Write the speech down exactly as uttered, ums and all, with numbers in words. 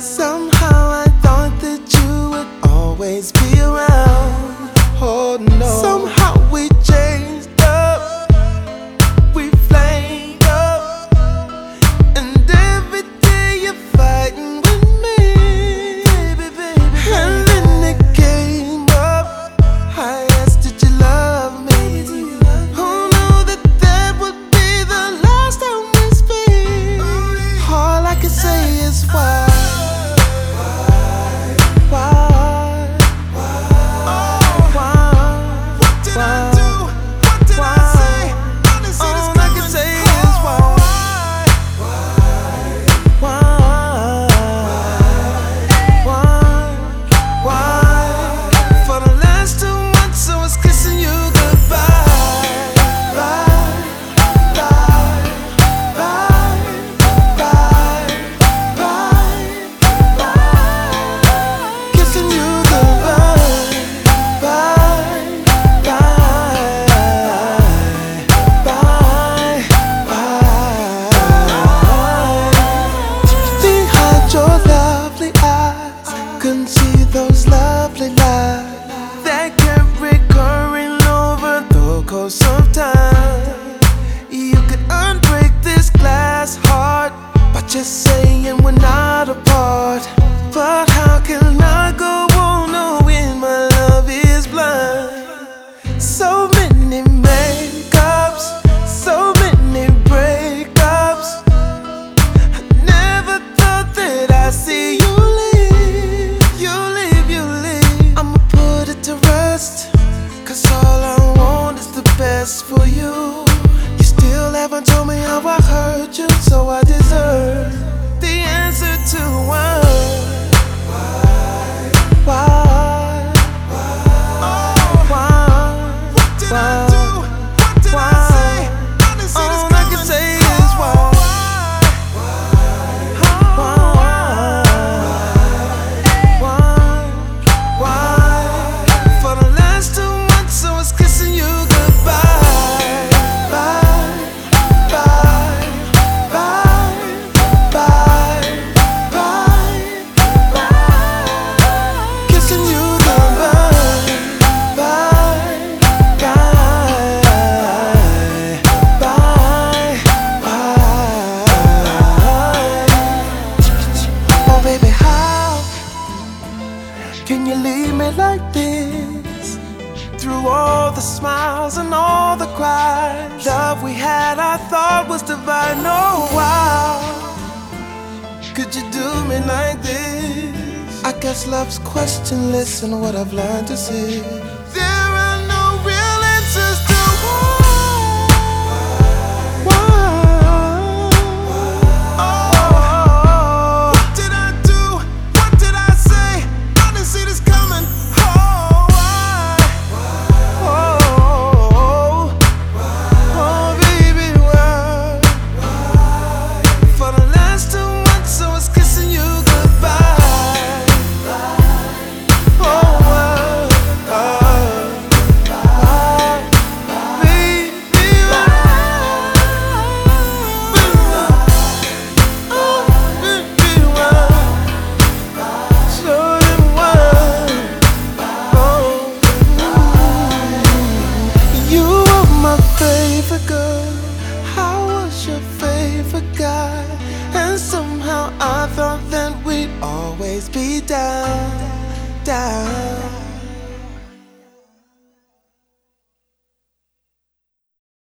Somehow I thought that you would always be around. Oh no. Somehow we changed up, we flamed up, and every day you're fighting with me, baby, baby. And then it came up, I asked, did you love me? Who knew that that would be the last time we speak? All I can say is why. Couldn't see those lovely lies that kept recurring over the course of time. You could unbreak this glass heart by just saying we're not apart. But how can I go on knowing my love is blind? So many makeups, so many breakups. I never thought that I'd see you. Cause all I want is the best for you. You still haven't told me how I hurt you, so I deserve the answer to why. Why? Why? Why? Why? What did I do? What did I say? I didn't see this coming. All I can say is why. Can you leave me like this? Through all the smiles and all the cries, love we had I thought was divine. Oh wow, could you do me like this? I guess love's questionless and what I've learned to see. There are no real answers to why. How was your favorite guy? And somehow I thought that we'd always be down, down.